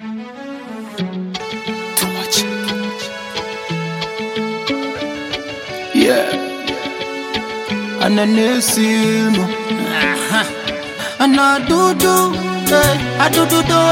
Yeah, and I never see him. And I do, I do,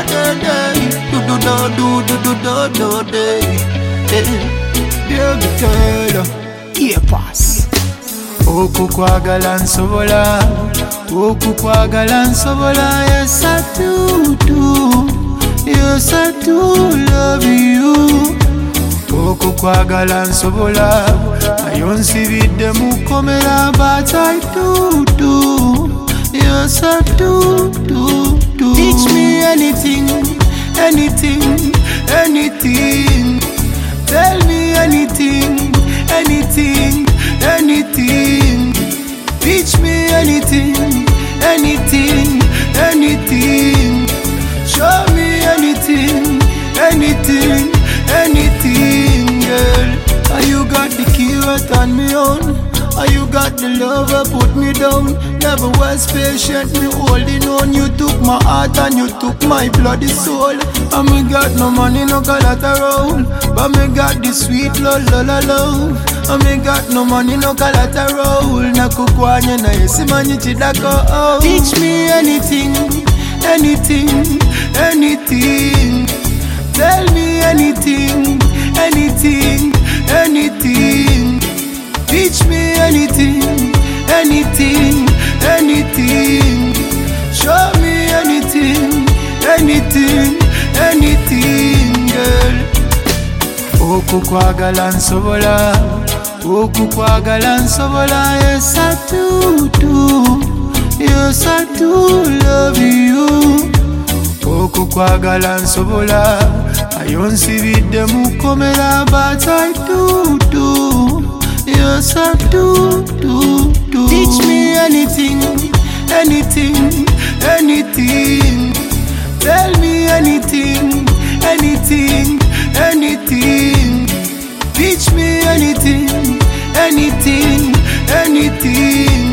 baby girl, yeah, pass. Okukwagala nsobola, okukwagala nsobola, yes I do, yes I do love you. Okukwagala nsobola, nayo nsibidde mukomera, but I do, yes I do. Teach me anything, anything. Tell me anything. Teach me anything. Show me anything, girl. Are you got the key right on me on? Are you got the love that put me down? Never was patient, me holding on. You took my heart and you took my bloody soul. And me got no money, no collateral, but me got the sweet love. And me got no money, no collateral. Na kukwanya na yesi mani chidako. Teach me anything. Tell me anything. Teach me anything. Show me anything, girl. Okukwagala nsobola, yes I do, yes I do love you. Okukwagala nsobola, nayo nsibidde mukomera, but I do, yes I do. Teach me anything. Tell me anything. Teach me anything.